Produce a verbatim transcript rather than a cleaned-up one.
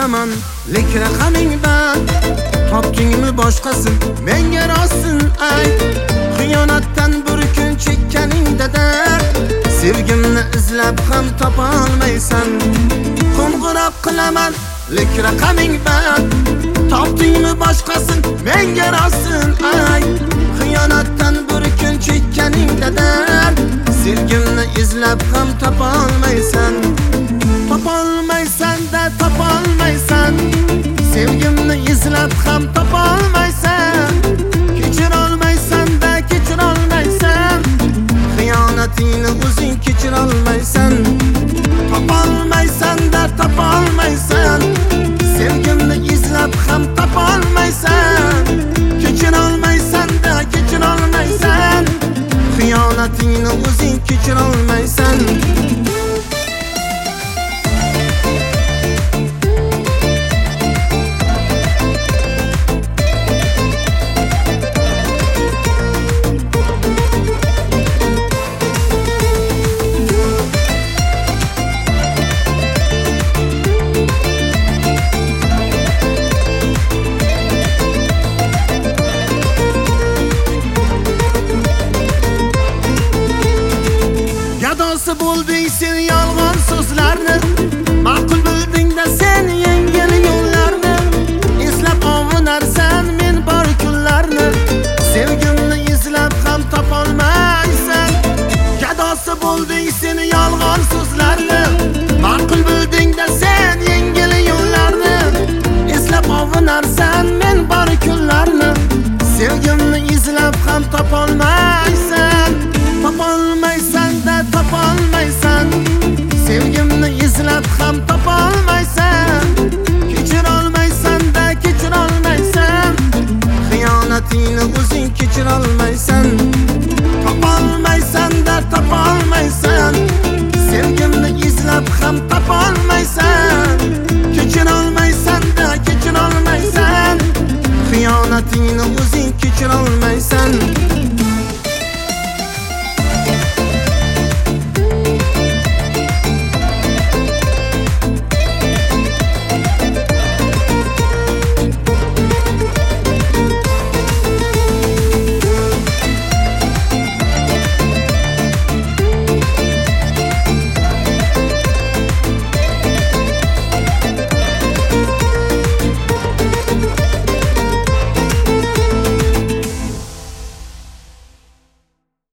qilaman, lek raqaming band. Topdingmi boshqasi menga rostsin ayt. Xiyonatdan bir kun chekkaningda dard, sevgimni izlab ham topa olmaysan. Qo'ng'iroq qilaman, lek raqaming band. Topdingmi boshqasi menga rostsin ayt. Xiyonatdan bir kun chekkaningda dard, sevgimni izlab ham topa olmaysan. Topa olmaysan da topa olmaysan. Sevgimni izlab ham topa olmaysan. Kechir olmaysan da kechir olmaysan. Xiyonatingni o'zing kechir olmaysan. Topa olmaysan da topa olmaysan. Sevgimni izlab ham topa olmaysan. Kechir olmaysan da kechir olmaysan. Xiyonatingni o'zing kechir olmaysan. Gadosi bo'lding sen yolg'on so'zlarni, ma'qul bilding-da sen yengil yo'llarni. Eslab ovunarsan men bor kunlarni, sevgimni izlab ham topolmaysan. Gadosi bo'lding sen yolg'on so'zlarni, ma'qul bilding-da sen yengil yo'llarni. Eslab ovunarsan men bor kunlarni, sevgimni izlab ham topolmaysan. Topolmaysan da topolmaysan. Sevgimni izlab ham topolmaysan. Kechir olmaysan da kechir olmaysan. Xiyonatingni o'zing kechir olmaysan. Topolmaysan da topolmaysan. Sevgimni izlab ham topolmaysan. Kechir olmaysan da kechir olmaysan. Xiyonatingni o'zing kechir olmaysan.